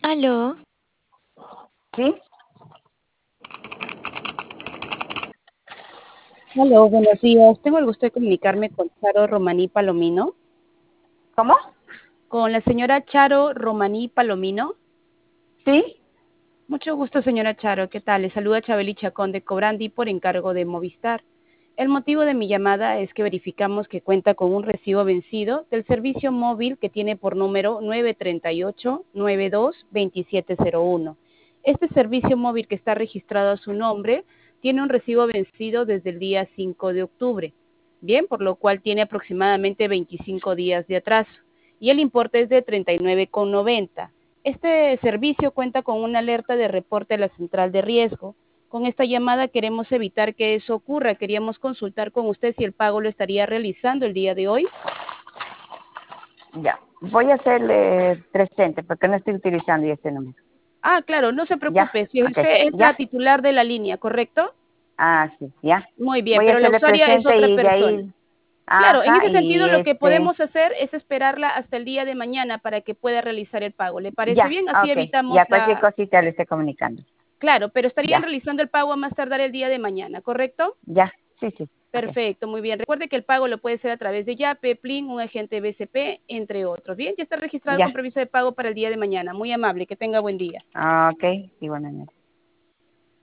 Aló, ¿Sí? Hola, buenos días. Tengo el gusto de comunicarme con Charo Romaní Palomino. ¿Cómo? Con la señora Charo Romaní Palomino. ¿Sí? Mucho gusto, señora Charo. ¿Qué tal? Le saluda Chabeli Chacón de Cobrandi por encargo de Movistar. El motivo de mi llamada es que verificamos que cuenta con un recibo vencido del servicio móvil que tiene por número 938-92-2701. Este servicio móvil que está registrado a su nombre tiene un recibo vencido desde el día 5 de octubre. Bien, por lo cual tiene aproximadamente 25 días de atraso. Y el importe es de 39,90. Este servicio cuenta con una alerta de reporte a la central de riesgo. Con esta llamada queremos evitar que eso ocurra. Queríamos consultar con usted si el pago lo estaría realizando el día de hoy. Ya. Voy a hacerle presente porque no estoy utilizando ya este número. Ah, claro, no se ¿Ya? preocupe. Si Ok. usted es la ¿Ya? titular de la línea, ¿correcto? Ah, sí, ya. Muy bien, Voy a pero la hacerle usuaria es presente otra y de persona. ahí... Claro, en Ajá, ese y sentido lo que podemos hacer es esperarla hasta el día de mañana para que pueda realizar el pago. ¿Le parece Ya, bien? Así ok. evitamos Ya, cualquier la... cosita le estoy comunicando. Claro, pero estarían Ya, realizando el pago a más tardar el día de mañana, ¿correcto? ya. Sí, sí. Ok. Perfecto, muy bien. Recuerde que el pago lo puede hacer a través de Yape, Plin, un agente BCP, entre otros. Bien, ya está registrado el Ya. compromiso de pago para el día de mañana. Muy amable, que tenga buen día. Ok, igualmente.